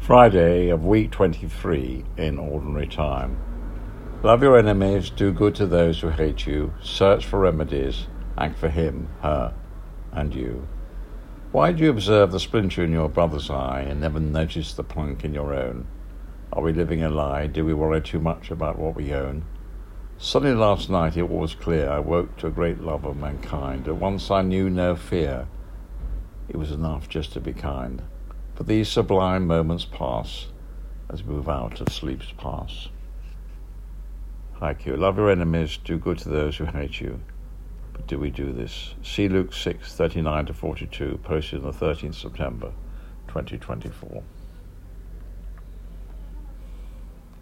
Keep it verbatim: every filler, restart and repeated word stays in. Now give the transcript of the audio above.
Friday of week twenty-three in Ordinary Time. Love your enemies, do good to those who hate you, search for remedies, act for him, her, and you. Why do you observe the splinter in your brother's eye and never notice the plank in your own? Are we living a lie? Do we worry too much about what we own? Suddenly last night it was clear I woke to a great love of mankind. At once I knew no fear. It was enough just to be kind. But these sublime moments pass as we move out of sleep's pass. Haiku. Love your enemies, do good to those who hate you. But do we do this? See Luke six, thirty-nine to forty-two, posted on the thirteenth of September, twenty twenty-four.